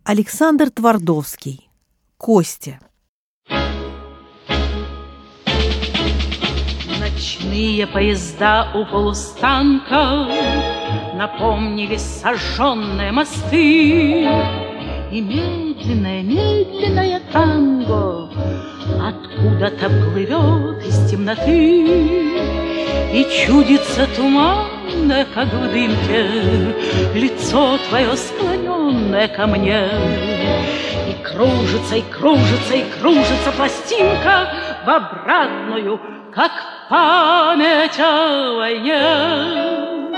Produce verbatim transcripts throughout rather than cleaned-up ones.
Александр Твардовский. Костя. Ночные поезда у полустанка напомнили сожженные мосты. И медленное, медленное танго откуда-то плывет из темноты. И чудится туманное, как в дымке, лицо твое склоненное ко мне. И кружится, и кружится, и кружится пластинка в обратную, как память о войне.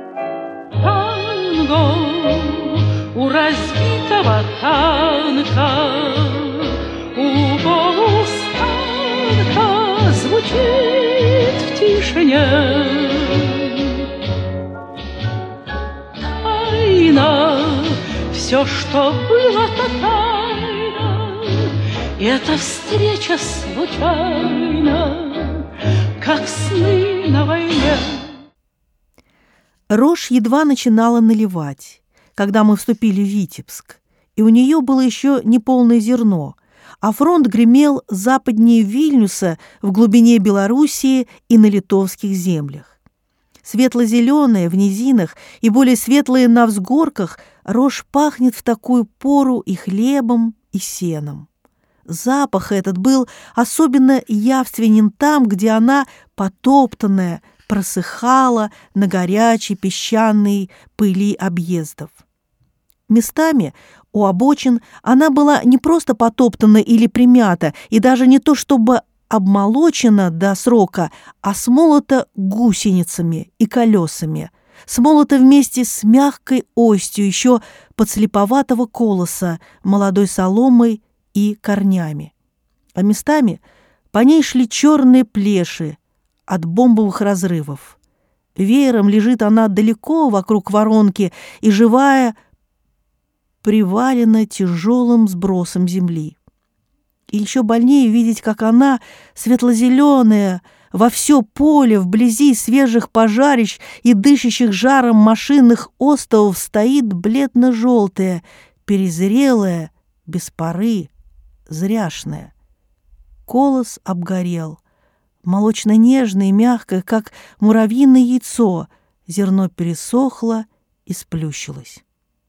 Танго у разбитого танка, у полустанка звучит в тишине. Тайна, все, что было, то тайна, и эта встреча случайна, как сны на войне. Рожь едва начинала наливать, когда мы вступили в Витебск, и у нее было еще неполное зерно, а фронт гремел западнее Вильнюса в глубине Белоруссии и на литовских землях. Светло-зеленая в низинах и более светлая на взгорках, рожь пахнет в такую пору и хлебом, и сеном. Запах этот был особенно явственен там, где она, потоптанная, просыхала на горячей песчаной пыли объездов. Местами у обочин она была не просто потоптана или примята, и даже не то чтобы обмолочена до срока, а смолота гусеницами и колесами, смолота вместе с мягкой остью еще подслеповатого колоса, молодой соломой и корнями. А местами по ней шли черные плеши от бомбовых разрывов. Веером лежит она далеко вокруг воронки и живая привалена тяжелым сбросом земли. И еще больнее видеть, как она, светло-зеленая, во все поле, вблизи свежих пожарищ и дышащих жаром машинных остовов стоит бледно-желтая, перезрелая, без поры, зряшная. Колос обгорел, молочно-нежное и мягкое, как муравьиное яйцо, зерно пересохло и сплющилось.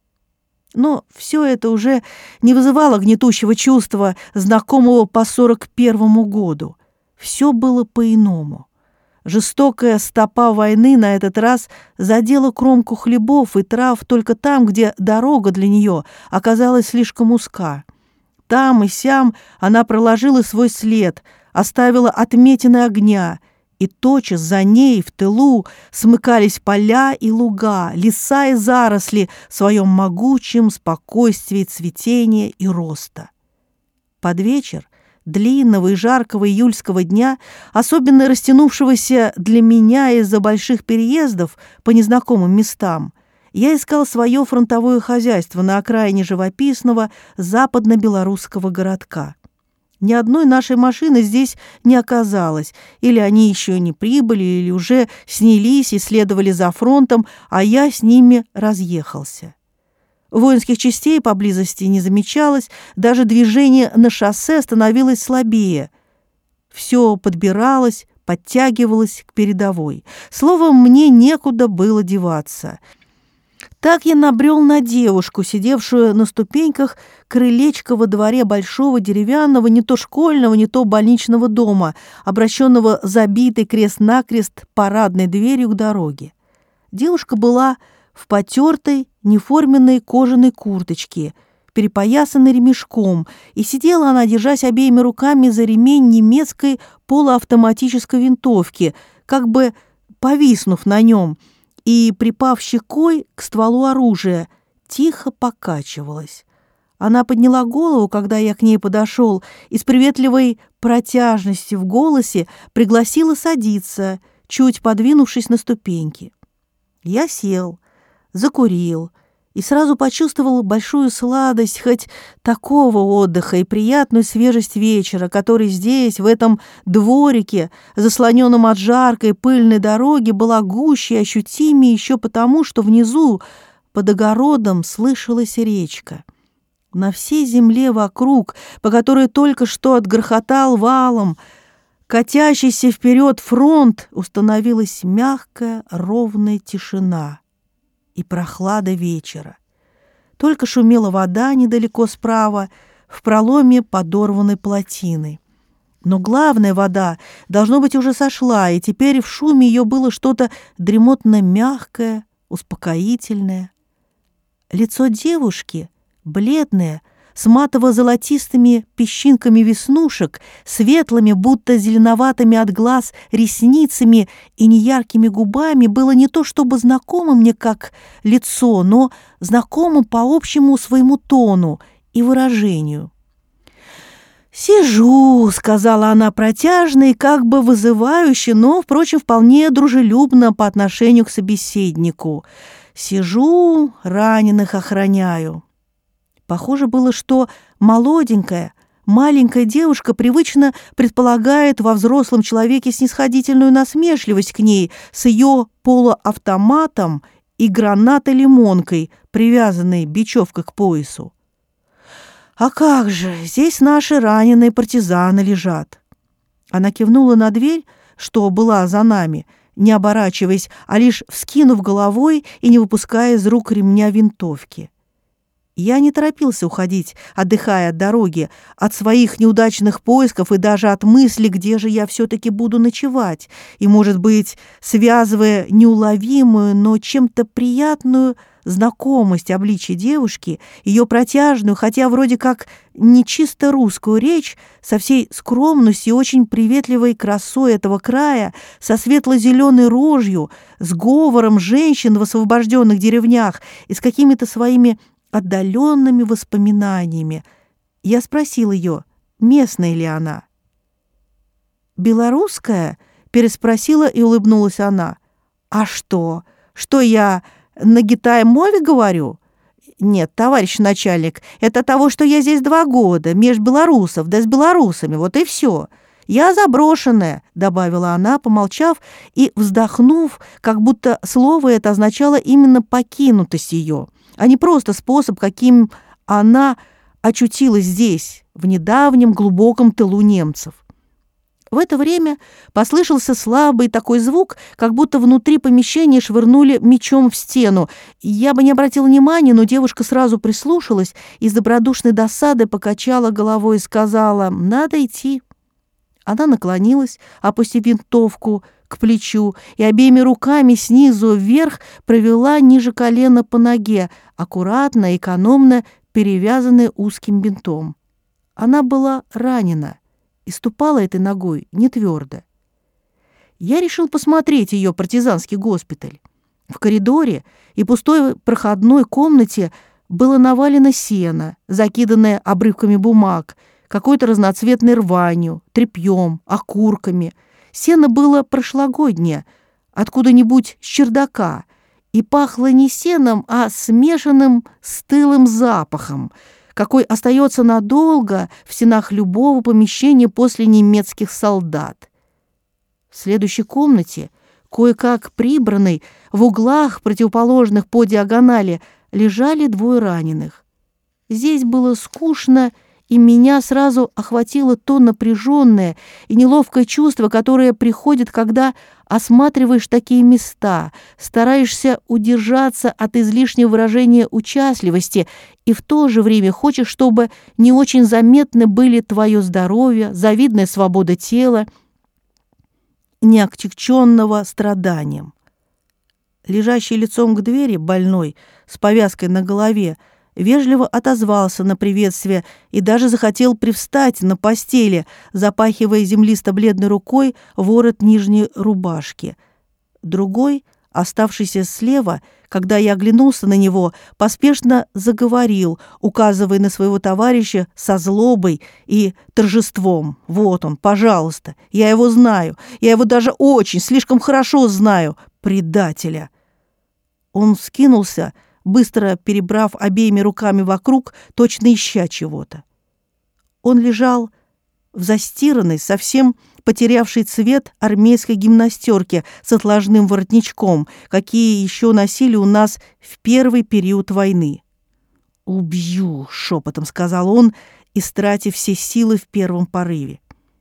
Но все это уже не вызывало гнетущего чувства, знакомого по сорок первому году. Все было по-иному. Жестокая стопа войны на этот раз задела кромку хлебов и трав только там, где дорога для нее оказалась слишком узка. Там и сям она проложила свой след, оставила отметины огня, и тотчас за ней в тылу смыкались поля и луга, леса и заросли в своем могучем спокойствии цветения и роста. Под вечер длинного и жаркого июльского дня, особенно растянувшегося для меня из-за больших переездов по незнакомым местам, я искал свое фронтовое хозяйство на окраине живописного западно-белорусского городка. Ни одной нашей машины здесь не оказалось, или они еще не прибыли, или уже снялись и следовали за фронтом, а я с ними разъехался. Воинских частей поблизости не замечалось, даже движение на шоссе становилось слабее. Все подбиралось, подтягивалось к передовой. Словом, мне некуда было деваться. Так я набрел на девушку, сидевшую на ступеньках крылечка во дворе большого деревянного, не то школьного, не то больничного дома, обращенного забитой крест-накрест парадной дверью к дороге. Девушка была в потертой, неформенной кожаной курточке, перепоясанной ремешком, и сидела она, держась обеими руками за ремень немецкой полуавтоматической винтовки, как бы повиснув на нем, и, припав щекой к стволу оружия, тихо покачивалась. Она подняла голову, когда я к ней подошел, и с приветливой протяжностью в голосе пригласила садиться, чуть подвинувшись на ступеньки. Я сел, закурил и сразу почувствовал большую сладость хоть такого отдыха и приятную свежесть вечера, который здесь, в этом дворике, заслоненном от жаркой пыльной дороги, была гуще и ощутимее еще потому, что внизу, под огородом, слышалась речка. На всей земле вокруг, по которой только что отгрохотал валом катящийся вперед фронт, установилась мягкая, ровная тишина и прохлада вечера. Только шумела вода недалеко справа, в проломе подорванной плотины. Но главная вода, должно быть, уже сошла, и теперь в шуме ее было что-то дремотно-мягкое, успокоительное. Лицо девушки, бледное, с матово-золотистыми песчинками веснушек, светлыми, будто зеленоватыми от глаз, ресницами и неяркими губами, было не то чтобы знакомо мне как лицо, но знакомо по общему своему тону и выражению. «Сижу», — сказала она протяжно и как бы вызывающе, но, впрочем, вполне дружелюбно по отношению к собеседнику. «Сижу, раненых охраняю». Похоже было, что молоденькая, маленькая девушка привычно предполагает во взрослом человеке снисходительную насмешливость к ней с ее полуавтоматом и гранатой-лимонкой, привязанной бечевкой к поясу. «А как же, здесь наши раненые партизаны лежат». Она кивнула на дверь, что была за нами, не оборачиваясь, а лишь вскинув головой и не выпуская из рук ремня винтовки. Я не торопился уходить, отдыхая от дороги, от своих неудачных поисков и даже от мысли, где же я все-таки буду ночевать, и, может быть, связывая неуловимую, но чем-то приятную знакомость обличия девушки, ее протяжную, хотя вроде как не чисто русскую речь, со всей скромностью и очень приветливой красой этого края, со светло-зеленой рожью, с говором женщин в освобожденных деревнях и с какими-то своими отдаленными воспоминаниями. Я спросил ее, местная ли она. «Белорусская?» — переспросила и улыбнулась она. «А что? Что я на гитай-мове говорю?» «Нет, товарищ начальник, это того, что я здесь два года, меж белорусов, да с белорусами, вот и все. Я заброшенная», — добавила она, помолчав и вздохнув, как будто слово это означало именно покинутость ее, а не просто способ, каким она очутилась здесь, в недавнем глубоком тылу немцев. В это время послышался слабый такой звук, как будто внутри помещения швырнули мечом в стену. Я бы не обратил внимания, но девушка сразу прислушалась и с добродушной досадой покачала головой и сказала: «Надо идти». Она наклонилась, опустив винтовку к плечу, и обеими руками снизу вверх провела ниже колена по ноге, аккуратно, экономно перевязанной узким бинтом. Она была ранена и ступала этой ногой не твердо. Я решил посмотреть ее партизанский госпиталь. В коридоре и пустой проходной комнате было навалено сено, закиданное обрывками бумаг, какой-то разноцветной рванью, тряпьем, окурками. Сено было прошлогоднее, откуда-нибудь с чердака, и пахло не сеном, а смешанным стылым запахом, какой остается надолго в стенах любого помещения после немецких солдат. В следующей комнате, кое-как прибранной, в углах, противоположных по диагонали, лежали двое раненых. Здесь было скучно, и меня сразу охватило то напряженное и неловкое чувство, которое приходит, когда осматриваешь такие места, стараешься удержаться от излишнего выражения участливости и в то же время хочешь, чтобы не очень заметны были твое здоровье, завидная свобода тела, не отягченного страданием. Лежащий лицом к двери больной, с повязкой на голове, вежливо отозвался на приветствие и даже захотел привстать на постели, запахивая землисто-бледной рукой ворот нижней рубашки. Другой, оставшийся слева, когда я оглянулся на него, поспешно заговорил, указывая на своего товарища со злобой и торжеством. «Вот он, пожалуйста, я его знаю, я его даже очень, слишком хорошо знаю, предателя». Он вскинулся, быстро перебрав обеими руками вокруг, точно ища чего-то. Он лежал в застиранной, совсем потерявшей цвет армейской гимнастерке с отложным воротничком, какие еще носили у нас в первый период войны. «Убью!» — шепотом сказал он, истратив все силы в первом порыве.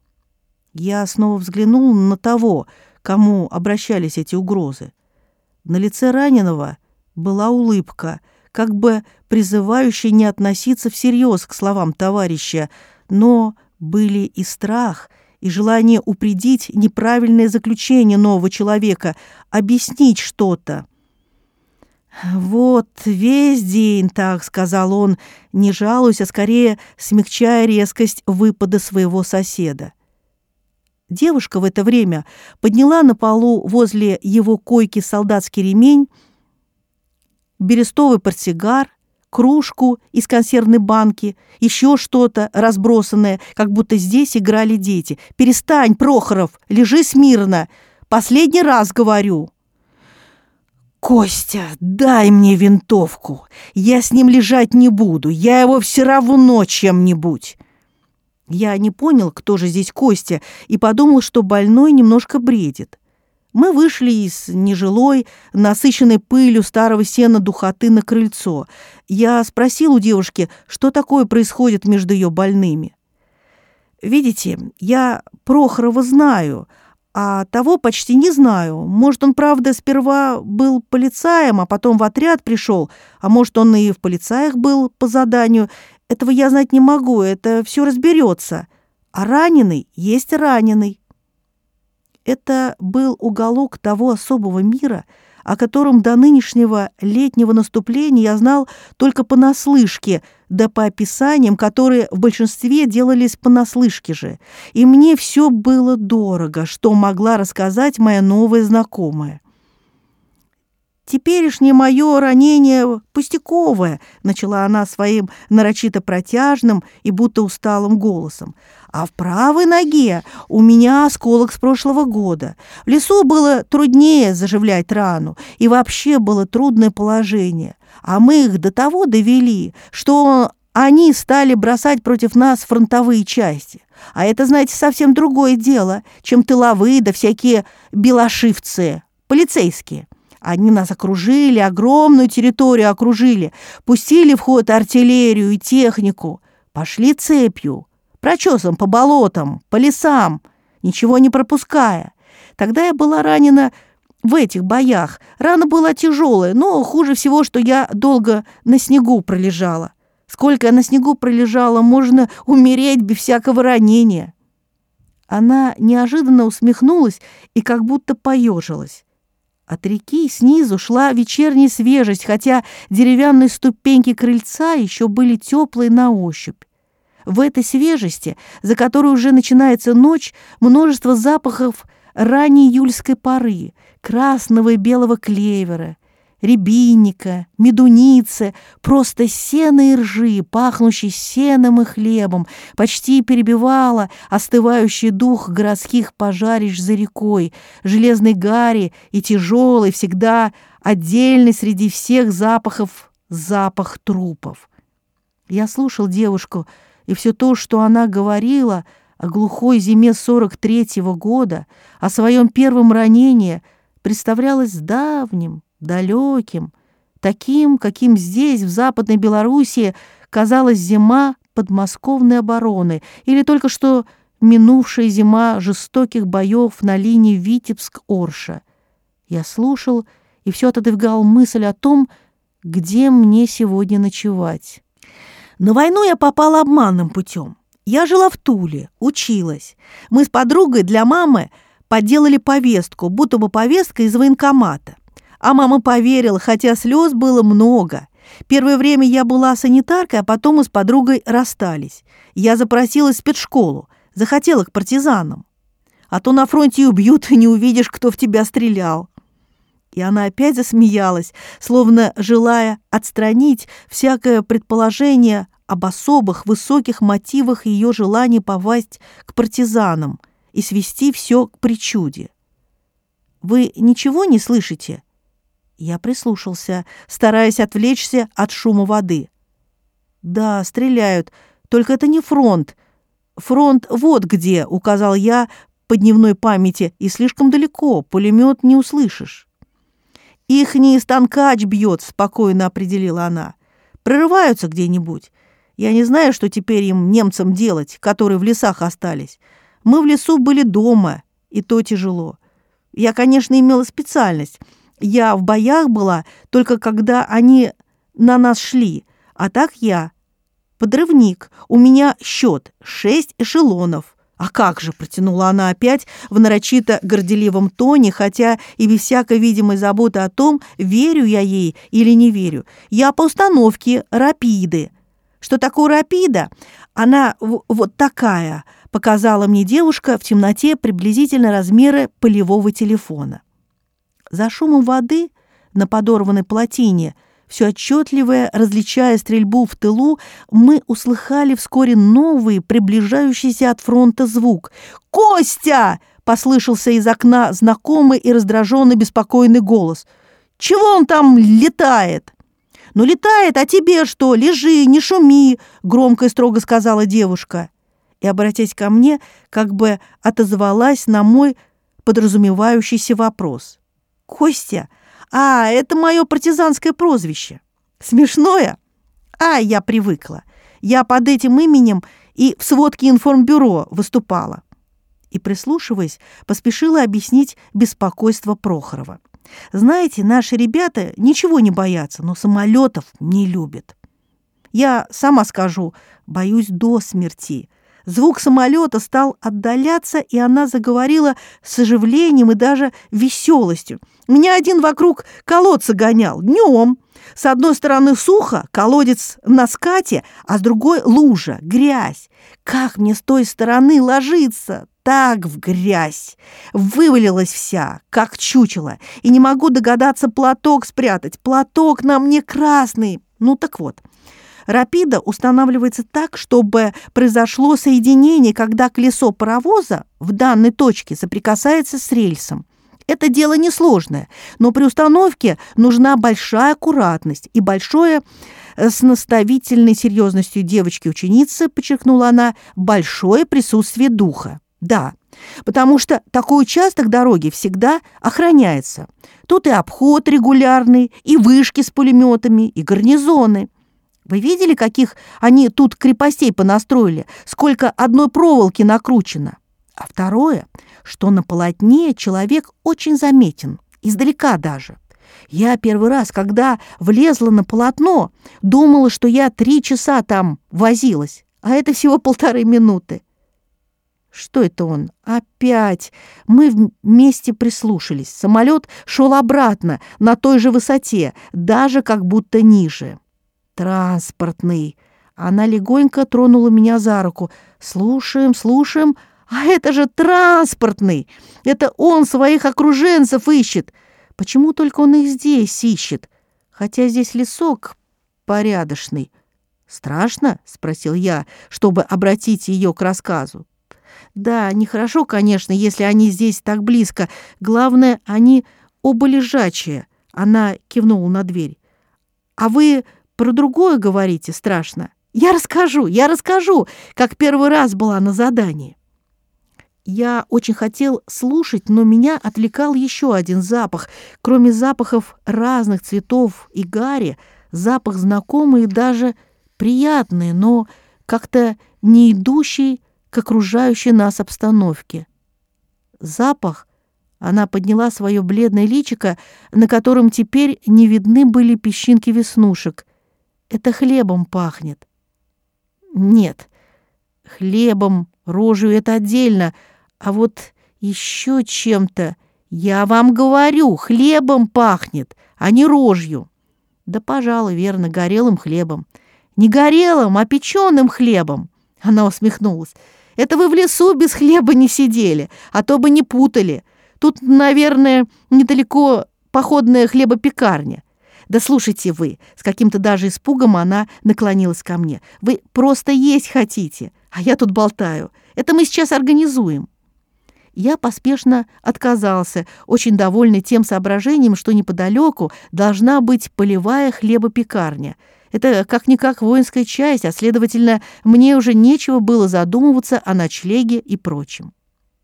Я снова взглянул на того, кому обращались эти угрозы. На лице раненого была улыбка, как бы призывающая не относиться всерьез к словам товарища, но были и страх, и желание упредить неправильное заключение нового человека, объяснить что-то. «Вот весь день так», — сказал он, не жалуясь, а скорее смягчая резкость выпада своего соседа. Девушка в это время подняла на полу возле его койки солдатский ремень, берестовый портсигар, кружку из консервной банки, еще что-то разбросанное, как будто здесь играли дети. «Перестань, Прохоров, лежи смирно! Последний раз говорю!» «Костя, дай мне винтовку! Я с ним лежать не буду, я его все равно чем-нибудь!» Я не понял, кто же здесь Костя, и подумал, что больной немножко бредит. Мы вышли из нежилой, насыщенной пылью старого сена духоты на крыльцо. Я спросил у девушки, что такое происходит между ее больными. «Видите, я Прохорова знаю, а того почти не знаю. Может, он, правда, сперва был полицаем, а потом в отряд пришел, а может, он и в полицаях был по заданию. Этого я знать не могу, это все разберется. А раненый есть раненый». Это был уголок того особого мира, о котором до нынешнего летнего наступления я знал только понаслышке, да по описаниям, которые в большинстве делались понаслышке же. И мне все было дорого, что могла рассказать моя новая знакомая. «Теперешнее мое ранение пустяковое», — начала она своим нарочито протяжным и будто усталым голосом. «А в правой ноге у меня осколок с прошлого года. В лесу было труднее заживлять рану, и вообще было трудное положение. А мы их до того довели, что они стали бросать против нас фронтовые части. А это, знаете, совсем другое дело, чем тыловые да всякие белошивцы, полицейские. Они нас окружили, огромную территорию окружили, пустили в ход артиллерию и технику, пошли цепью, прочесом по болотам, по лесам, ничего не пропуская. Тогда я была ранена в этих боях. Рана была тяжелая, но хуже всего, что я долго на снегу пролежала. Сколько я на снегу пролежала, можно умереть без всякого ранения». Она неожиданно усмехнулась и как будто поежилась. От реки снизу шла вечерняя свежесть, хотя деревянные ступеньки крыльца еще были теплые на ощупь. В этой свежести, за которой уже начинается ночь, множество запахов ранней июльской поры, красного и белого клевера, рябинника, медуницы, просто сена и ржи, пахнущей сеном и хлебом, почти перебивала остывающий дух городских пожарищ за рекой, железной гари и тяжелый, всегда отдельный среди всех запахов запах трупов. Я слушал девушку, и все то, что она говорила о глухой зиме сорок третьего года, о своем первом ранении, представлялось давним, далеким, таким, каким здесь, в Западной Белоруссии, казалась зима подмосковной обороны или только что минувшая зима жестоких боев на линии Витебск-Орша. Я слушал и все отодвигал мысль о том, где мне сегодня ночевать. На войну я попала обманным путем. Я жила в Туле, училась. Мы с подругой для мамы подделали повестку, будто бы повестка из военкомата. А мама поверила, хотя слез было много. Первое время я была санитаркой, а потом мы с подругой расстались. Я запросилась в спецшколу, захотела к партизанам. А то на фронте и убьют, и не увидишь, кто в тебя стрелял. И она опять засмеялась, словно желая отстранить всякое предположение об особых высоких мотивах ее желания попасть к партизанам и свести все к причуде. «Вы ничего не слышите?» Я прислушался, стараясь отвлечься от шума воды. «Да, стреляют, только это не фронт. Фронт вот где», — указал я по дневной памяти, «и слишком далеко, пулемет не услышишь». «Ихний станкач бьет», — спокойно определила она. прорываются где-нибудь. Я не знаю, что теперь им, немцам, делать, которые в лесах остались. Мы в лесу были дома, и то тяжело. Я, конечно, имела специальность. Я в боях была только когда они на нас шли, а так я подрывник. У меня счет шесть эшелонов. А как же, протянула она опять в нарочито горделивом тоне, хотя и без всякой видимой заботы о том, верю я ей или не верю. Я по установке рапиды. Что такое рапида? Она в- вот такая, показала мне девушка в темноте приблизительно размеры полевого телефона. За шумом воды на подорванной плотине, все отчетливое, различая стрельбу в тылу, мы услыхали вскоре новый, приближающийся от фронта звук. «Костя!» — послышался из окна знакомый и раздраженный беспокойный голос. «Чего он там летает?» «Ну, летает, а тебе что? Лежи, не шуми!» — громко и строго сказала девушка. И, обратясь ко мне, как бы отозвалась на мой подразумевающийся вопрос. «Костя? А, это мое партизанское прозвище. Смешное? А, я привыкла. Я под этим именем и в сводке информбюро выступала». И, прислушиваясь, поспешила объяснить беспокойство Прохорова. «Знаете, наши ребята ничего не боятся, но самолетов не любят. Я сама скажу, боюсь до смерти». Звук самолета стал отдаляться, и она заговорила с оживлением и даже веселостью. «Меня один вокруг колодца гонял днем. С одной стороны сухо, колодец на скате, а с другой лужа, грязь. Как мне с той стороны ложиться? Так в грязь. Вывалилась вся, как чучело, и не могу догадаться платок спрятать. Платок на мне красный. Ну так вот». Рапида устанавливается так, чтобы произошло соединение, когда колесо паровоза в данной точке соприкасается с рельсом. Это дело несложное, но при установке нужна большая аккуратность и большое, с наставительной серьезностью девочки-ученицы, подчеркнула она, большое присутствие духа. Да, потому что такой участок дороги всегда охраняется. Тут и обход регулярный, и вышки с пулеметами, и гарнизоны. Вы видели, каких они тут крепостей понастроили? Сколько одной проволоки накручено? А второе, что на полотне человек очень заметен, издалека даже. Я первый раз, когда влезла на полотно, думала, что я три часа там возилась, а это всего полторы минуты. Что это он? Опять. Мы вместе прислушались. Самолет шел обратно, на той же высоте, даже как будто ниже. Транспортный. Она легонько тронула меня за руку. Слушаем, слушаем. А это же транспортный. Это он своих окруженцев ищет. Почему только он их здесь ищет? Хотя здесь лесок порядочный. Страшно? Спросил я, чтобы обратить ее к рассказу. Да, нехорошо, конечно, если они здесь так близко. Главное, они оба лежачие. Она кивнула на дверь. А вы про другое говорите, страшно. Я расскажу, я расскажу, как первый раз была на задании. Я очень хотел слушать, но меня отвлекал еще один запах. Кроме запахов разных цветов и гари, запах знакомый и даже приятный, но как-то не идущий к окружающей нас обстановке. Запах, она подняла свое бледное личико, на котором теперь не видны были песчинки веснушек. Это хлебом пахнет. Нет, хлебом, рожью это отдельно, а вот еще чем-то. Я вам говорю, хлебом пахнет, а не рожью. Да, пожалуй, верно, горелым хлебом. Не горелым, а печеным хлебом. Она усмехнулась. Это вы в лесу без хлеба не сидели, а то бы не путали. Тут, наверное, недалеко походная хлебопекарня. Да слушайте вы, с каким-то даже испугом она наклонилась ко мне. Вы просто есть хотите, а я тут болтаю. Это мы сейчас организуем. Я поспешно отказался, очень довольный тем соображением, что неподалеку должна быть полевая хлебопекарня. Это как-никак воинская часть, а, следовательно, мне уже нечего было задумываться о ночлеге и прочем.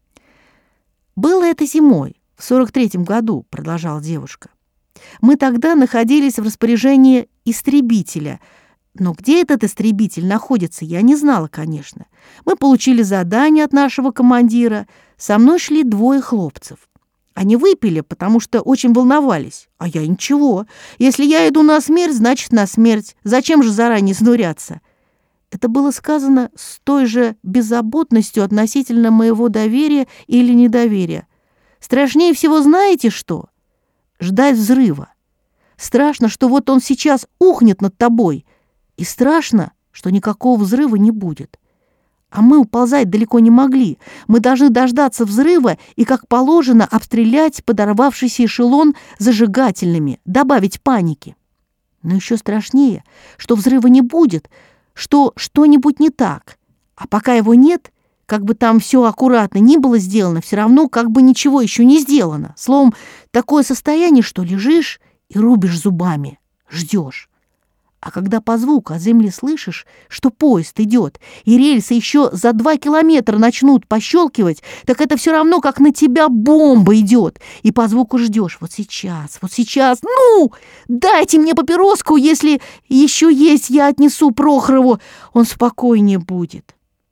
«Было это зимой, в сорок третьем году», — продолжала девушка. «Мы тогда находились в распоряжении истребителя, Но где этот истребитель находится, я не знала, конечно. Мы получили задание от нашего командира. Со мной шли двое хлопцев. Они выпили, потому что очень волновались. А я ничего. Если я иду на смерть, значит на смерть. Зачем же заранее изнуряться? Это было сказано с той же беззаботностью относительно моего доверия или недоверия. Страшнее всего знаете что? Ждать взрыва. Страшно, что вот он сейчас ухнет над тобой. И страшно, что никакого взрыва не будет. А мы уползать далеко не могли. Мы должны дождаться взрыва и, как положено, обстрелять подорвавшийся эшелон зажигательными, добавить паники. Но еще страшнее, что взрыва не будет, что что-нибудь не так. А пока его нет, как бы там все аккуратно ни было сделано, все равно как бы ничего еще не сделано. Словом, такое состояние, что лежишь и рубишь зубами, ждешь. А когда по звуку от земли слышишь, что поезд идет, и рельсы еще за два километра начнут пощелкивать, так это все равно, как на тебя бомба идет. И по звуку ждешь. Вот сейчас, вот сейчас. Ну, дайте мне папироску, если еще есть, я отнесу Прохорову. Он спокойнее будет.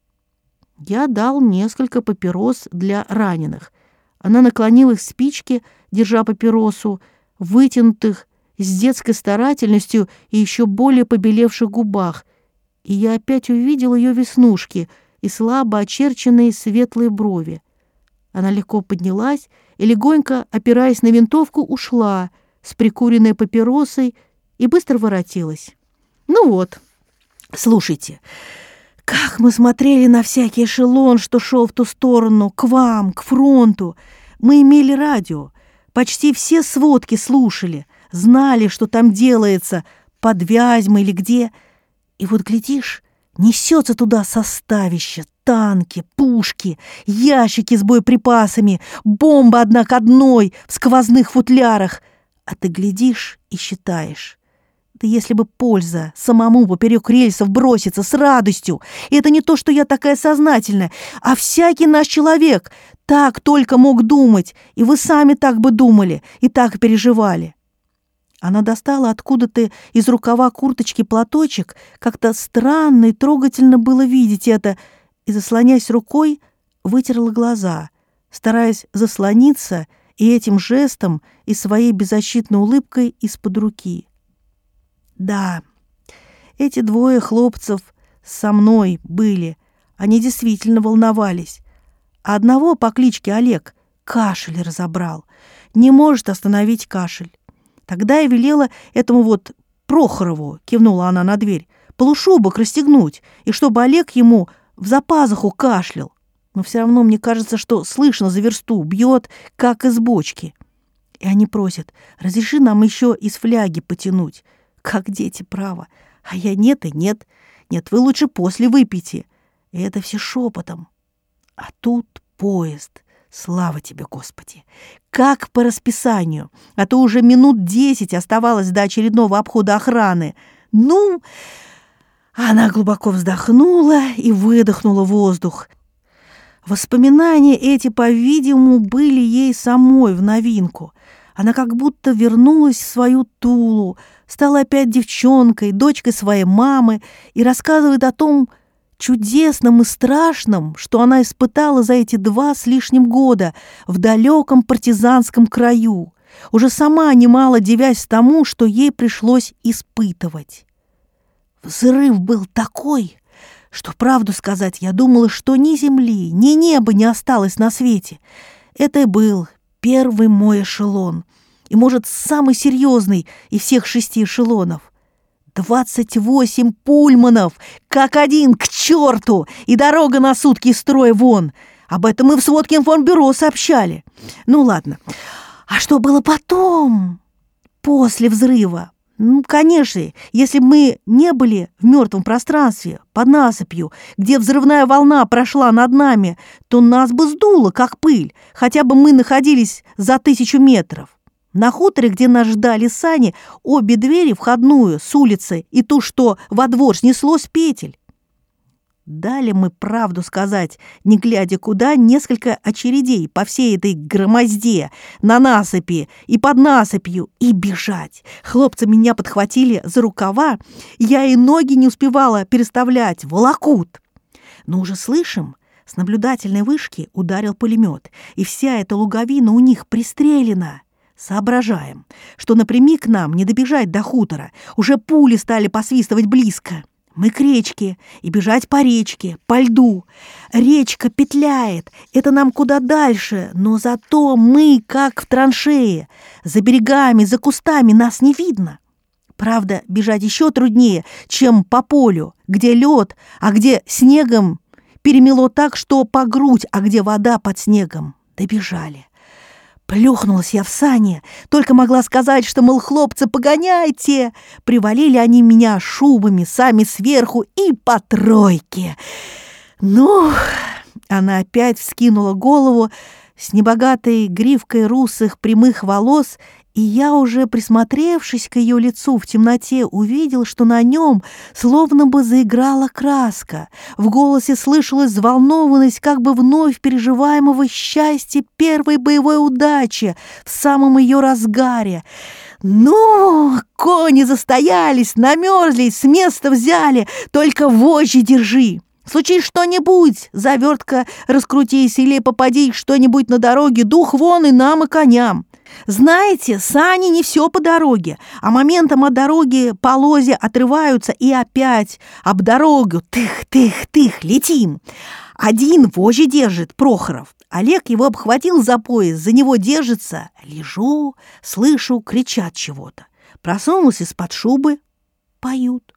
Я дал несколько папирос для раненых. Она наклонилась к спичке, держа папиросу, вытянутых с детской старательностью и еще более побелевших губах, и я опять увидел ее веснушки и слабо очерченные светлые брови. Она легко поднялась и, легонько опираясь на винтовку, ушла с прикуренной папиросой и быстро воротилась. Ну вот, слушайте, как мы смотрели на всякий эшелон, что шел в ту сторону, к вам, к фронту. Мы имели радио, почти все сводки слушали, знали, что там делается, под Вязьмой или где. И вот, глядишь, несется туда составище, танки, пушки, ящики с боеприпасами, бомба одна к одной в сквозных футлярах. А ты глядишь и считаешь. Да если бы польза самому поперек рельсов броситься с радостью. И это не то, что я такая сознательная, а всякий наш человек так только мог думать, и вы сами так бы думали, и так переживали. Она достала откуда-то из рукава курточки платочек, как-то странно и трогательно было видеть это, и, заслоняясь рукой, вытерла глаза, стараясь заслониться и этим жестом, и своей беззащитной улыбкой из-под руки. Да, эти двое хлопцев со мной были, они действительно волновались. А одного по кличке Олег кашель разобрал, не может остановить кашель. Тогда я велела этому вот Прохорову, кивнула она на дверь, полушубок расстегнуть, и чтобы Олег ему в запазуху кашлял. Но все равно мне кажется, что слышно за версту, бьет, как из бочки. И они просят, разреши нам еще из фляги потянуть. Как дети, право. А я нет и нет. Нет, вы лучше после выпейте. И это все шепотом. А тут поезд. Слава тебе, Господи! Как по расписанию, а то уже минут десять оставалось до очередного обхода охраны. Ну, она глубоко вздохнула и выдохнула воздух. Воспоминания эти, по-видимому, были ей самой в новинку. Она как будто вернулась в свою Тулу, стала опять девчонкой, дочкой своей мамы и рассказывает о том чудесном и страшном, что она испытала за эти два с лишним года в далеком партизанском краю, уже сама немало дивясь тому, что ей пришлось испытывать. Взрыв был такой, что, правду сказать, я думала, что ни земли, ни неба не осталось на свете. Это и был первый мой эшелон, и, может, самый серьезный из всех шести эшелонов. Двадцать восемь пульманов, как один, к черту, и дорога на сутки из строя вон. Об этом мы в сводке информбюро сообщали. Ну, ладно. А что было потом, после взрыва? Ну, конечно, если бы мы не были в мертвом пространстве, под насыпью, где взрывная волна прошла над нами, то нас бы сдуло, как пыль, хотя бы мы находились за тысячу метров. На хуторе, где нас ждали сани, обе двери, входную с улицы и ту, что во двор, снесло с петель. Дали мы, правду сказать, не глядя куда, несколько очередей по всей этой громозде, на насыпи и под насыпью, и бежать. Хлопцы меня подхватили за рукава, я и ноги не успевала переставлять, волокут. Но уже слышим, с наблюдательной вышки ударил пулемет, и вся эта луговина у них пристрелена. Соображаем, что напрямик к нам не добежать до хутора, уже пули стали посвистывать близко. Мы к речке, и бежать по речке, по льду. Речка петляет, это нам куда дальше, но зато мы как в траншее. За берегами, за кустами нас не видно. Правда, бежать еще труднее, чем по полю, где лед, а где снегом перемело так, что по грудь, а где вода под снегом. Добежали. Плюхнулась я в сани, только могла сказать, что, мол, хлопцы, погоняйте. Привалили они меня шубами сами сверху и по тройке. Ну, она опять вскинула голову с небогатой гривкой русых прямых волос, и я, уже присмотревшись к ее лицу в темноте, увидел, что на нем словно бы заиграла краска. В голосе слышалась взволнованность как бы вновь переживаемого счастья первой боевой удачи в самом ее разгаре. «Ну, кони застоялись, намерзлись, с места взяли, только вожжи держи. Случись что-нибудь, завертка раскрутись или попади что-нибудь на дороге, дух вон и нам, и коням. Знаете, сани не все по дороге, а моментом от дороги полозья отрываются и опять об дорогу тых-тых-тых летим. Один вожжи держит, Прохоров. Олег его обхватил за пояс, за него держится. Лежу, слышу, кричат чего-то. Просунулась из-под шубы, поют.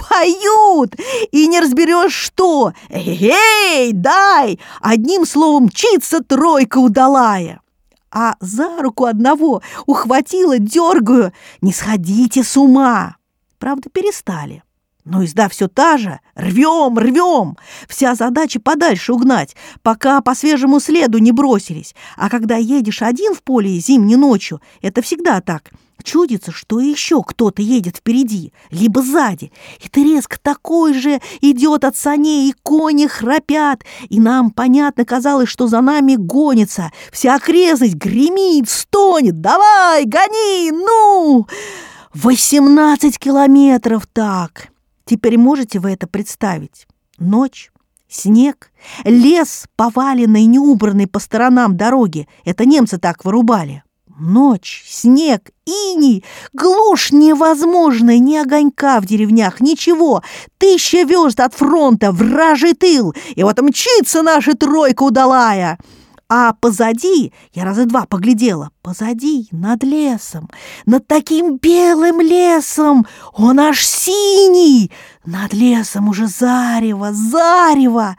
Поют! И не разберешь, что. Эй, дай! Одним словом, мчится тройка удалая. А за руку одного ухватила, дергаю. Не сходите с ума. Правда, перестали. Но езда все та же. Рвем, рвем. Вся задача подальше угнать, пока по свежему следу не бросились. А когда едешь один в поле зимней ночью, это всегда так. Чудится, что еще кто-то едет впереди, либо сзади. И треск такой же идет от саней, и кони храпят. И нам, понятно, казалось, что за нами гонится. Вся окрестность гремит, стонет. Давай, гони, ну! Восемнадцать километров так. Теперь можете вы это представить? Ночь, снег, лес, поваленный, неубранный по сторонам дороги. Это немцы так вырубали. Ночь, снег, иней, глушь невозможная, ни огонька в деревнях, ничего. Тысяча верст от фронта, вражий тыл, и вот мчится наша тройка удалая. А позади, я раза два поглядела, позади, над лесом, над таким белым лесом, он аж синий, над лесом уже зарево, зарево.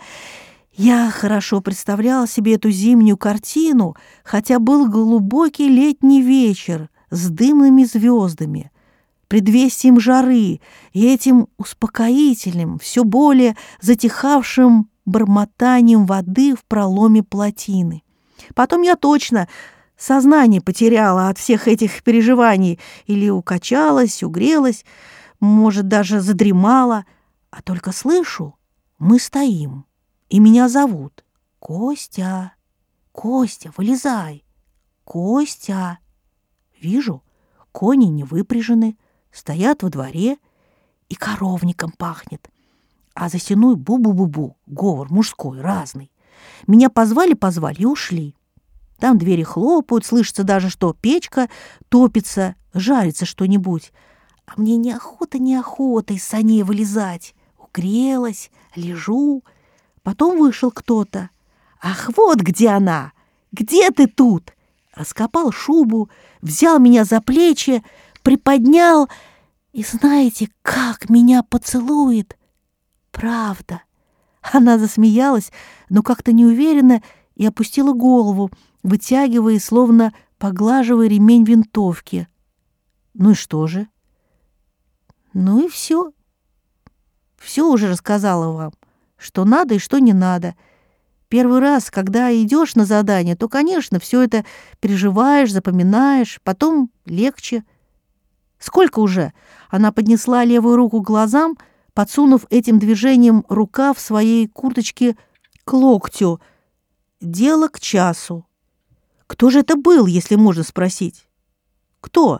Я хорошо представляла себе эту зимнюю картину, хотя был глубокий летний вечер с дымными звездами, предвестием жары и этим успокоительным, все более затихавшим бормотанием воды в проломе плотины. Потом я точно сознание потеряла от всех этих переживаний или укачалась, угрелась, может, даже задремала, а только слышу, мы стоим. И меня зовут. Костя, Костя, вылезай. Костя. Вижу, кони не выпряжены, стоят во дворе, и коровником пахнет. А за стеной бу-бу-бу-бу, говор мужской, разный. Меня позвали-позвали и ушли. Там двери хлопают, слышится даже, что печка топится, жарится что-нибудь. А мне неохота-неохота из саней вылезать. Угрелась, лежу. Потом вышел кто-то. «Ах, вот где она! Где ты тут?» Раскопал шубу, взял меня за плечи, приподнял, и знаете, как меня поцелует? Правда. Она засмеялась, но как-то неуверенно, и опустила голову, вытягивая, словно поглаживая ремень винтовки. Ну и что же? Ну и все. Все уже рассказала вам. Что надо и что не надо. Первый раз, когда идешь на задание, то, конечно, все это переживаешь, запоминаешь, потом легче. Сколько уже? Она поднесла левую руку к глазам, подсунув этим движением рукав своей курточки к локтю. Дело к часу. Кто же это был, если можно спросить? Кто?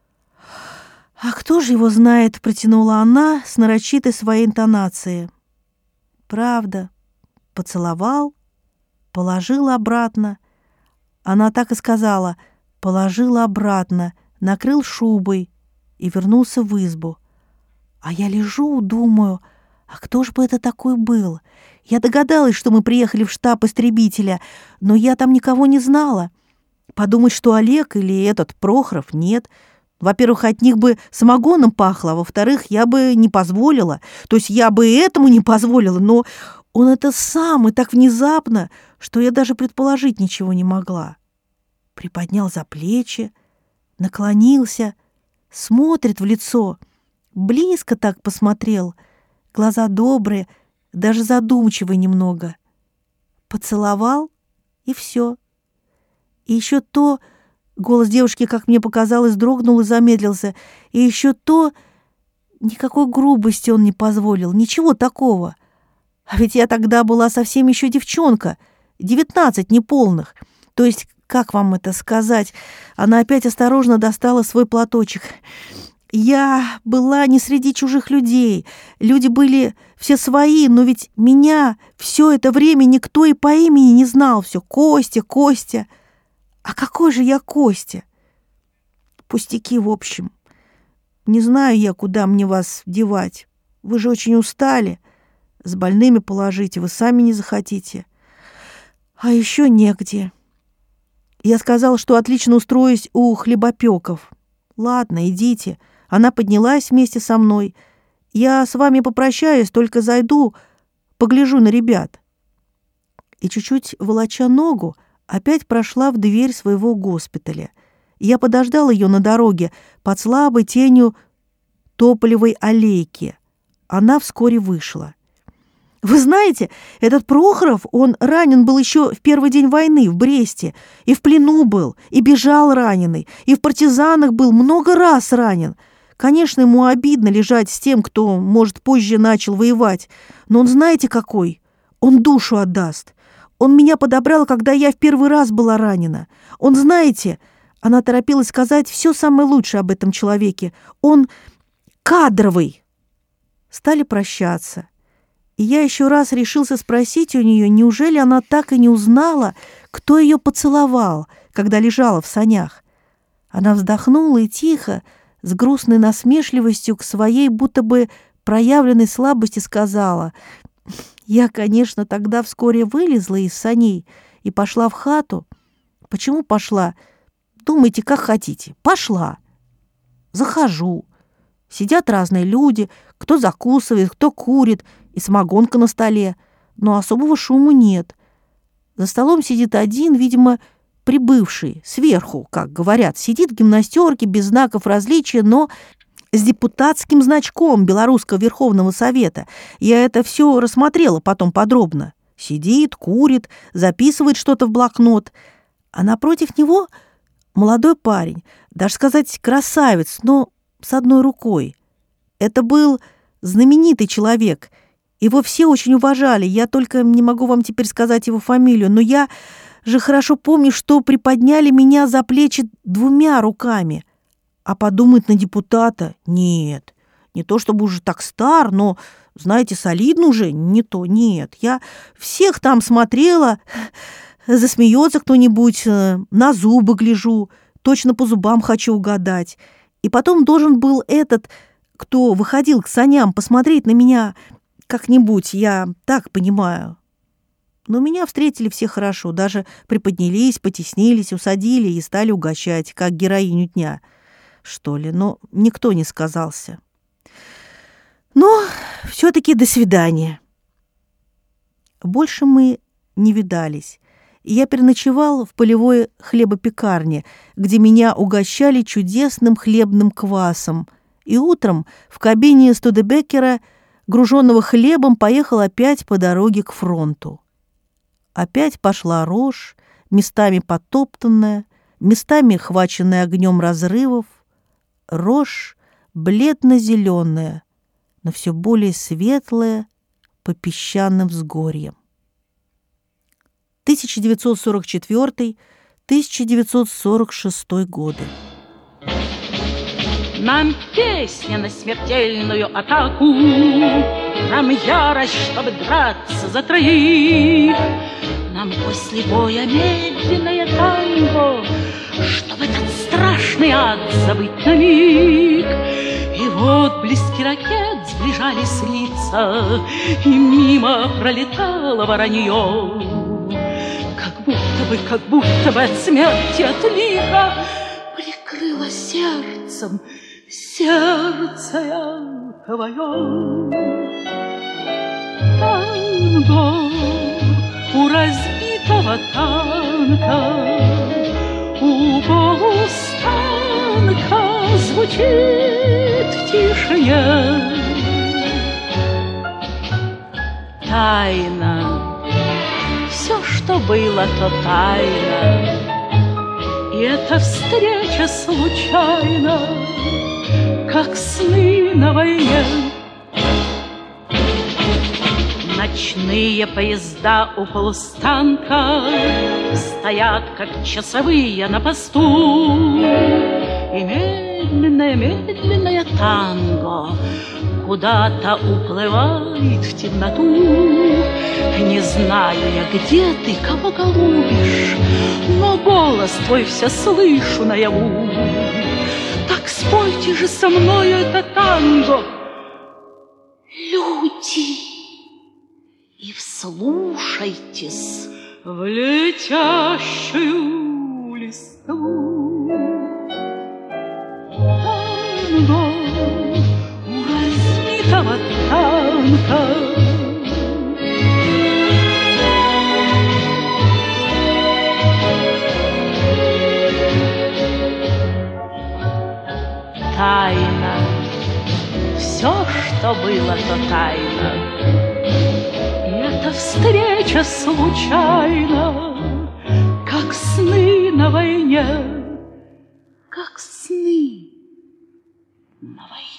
А кто же его знает, протянула она с нарочитой своей интонацией. Правда. Поцеловал, положил обратно. Она так и сказала: положил обратно, накрыл шубой и вернулся в избу. А я лежу, думаю, а кто же бы это такой был? Я догадалась, что мы приехали в штаб истребителя, но я там никого не знала. Подумать, что Олег или этот Прохоров, нет. Во-первых, от них бы самогоном пахло, а во-вторых, я бы не позволила. То есть я бы и этому не позволила, но он это сам и так внезапно, что я даже предположить ничего не могла. Приподнял за плечи, наклонился, смотрит в лицо, близко так посмотрел, глаза добрые, даже задумчивые немного. Поцеловал, и все. И еще то, голос девушки, как мне показалось, дрогнул и замедлился, и еще то, никакой грубости он не позволил, ничего такого. А ведь я тогда была совсем еще девчонка, девятнадцать неполных. То есть, как вам это сказать? Она опять осторожно достала свой платочек. Я была не среди чужих людей. Люди были все свои, но ведь меня все это время никто и по имени не знал. Все Костя, Костя. А какой же я Костя? Пустяки, в общем. Не знаю я, куда мне вас девать. Вы же очень устали. С больными положите, вы сами не захотите. А еще негде. Я сказала, что отлично устроюсь у хлебопеков. Ладно, идите. Она поднялась вместе со мной. Я с вами попрощаюсь, только зайду, погляжу на ребят. И чуть-чуть волоча ногу, опять прошла в дверь своего госпиталя. Я подождал ее на дороге под слабой тенью тополевой аллейки. Она вскоре вышла. Вы знаете, этот Прохоров, он ранен был еще в первый день войны в Бресте, и в плену был, и бежал раненый, и в партизанах был много раз ранен. Конечно, ему обидно лежать с тем, кто, может, позже начал воевать, но он знаете какой? Он душу отдаст. Он меня подобрал, когда я в первый раз была ранена. Он, знаете, она торопилась сказать все самое лучшее об этом человеке. Он кадровый. Стали прощаться. И я еще раз решился спросить у нее, неужели она так и не узнала, кто ее поцеловал, когда лежала в санях. Она вздохнула и тихо, с грустной насмешливостью к своей будто бы проявленной слабости сказала: «Я, конечно, тогда вскоре вылезла из саней и пошла в хату. Почему пошла? Думайте, как хотите. Пошла. Захожу. Сидят разные люди, кто закусывает, кто курит, и самогонка на столе, но особого шума нет. За столом сидит один, видимо, прибывший, сверху, как говорят, сидит в гимнастерке, без знаков различия, но с депутатским значком Белорусского Верховного Совета. Я это все рассмотрела потом подробно. Сидит, курит, записывает что-то в блокнот. А напротив него молодой парень, даже сказать красавец, но с одной рукой. Это был знаменитый человек. Его все очень уважали. Я только не могу вам теперь сказать его фамилию, но я же хорошо помню, что приподняли меня за плечи двумя руками. А подумать на депутата? Нет. Не то чтобы уже так стар, но, знаете, солидно уже? Не то, нет. Я всех там смотрела, засмеется кто-нибудь, на зубы гляжу, точно по зубам хочу угадать. И потом должен был этот, кто выходил к саням, посмотреть на меня как-нибудь, я так понимаю. Но меня встретили все хорошо, даже приподнялись, потеснились, усадили и стали угощать, как героиню дня, что ли, но никто не сказался. Но все-таки до свидания. Больше мы не видались. Я переночевал в полевой хлебопекарне, где меня угощали чудесным хлебным квасом, и утром в кабине Студебеккера, груженного хлебом, поехал опять по дороге к фронту. Опять пошла рожь, местами потоптанная, местами хваченная огнем разрывов, рожь бледно-зеленая, но все более светлое по песчаным взгорьям. тысяча девятьсот сорок четвёртый — тысяча девятьсот сорок шестой годы. Нам песня на смертельную атаку, нам ярость, чтобы драться за троих. Нам после боя медленное танго, чтобы этот страшный ад забыть на миг. И вот близки ракет сближались лица, и мимо пролетало воронье. Как будто бы, как будто бы от смерти, от лиха прикрыла сердцем сердце я твое. Танго у разбитого танка, у полустанка звучит в тишине. Тайна, все, что было, то тайна, и эта встреча случайна, как сны на войне. Ночные поезда у полустанка стоят, как часовые на посту, и медленное, медленное танго куда-то уплывает в темноту. Не знаю я, где ты, кого голубишь, но голос твой все слышу наяву. Так спойте же со мною это танго, люди, и вслушайтесь в летящую листву. Танго у разбитого танка, тайна, все, что было, то тайна, и эта встреча случайна, как сны на войне, как сны на войне.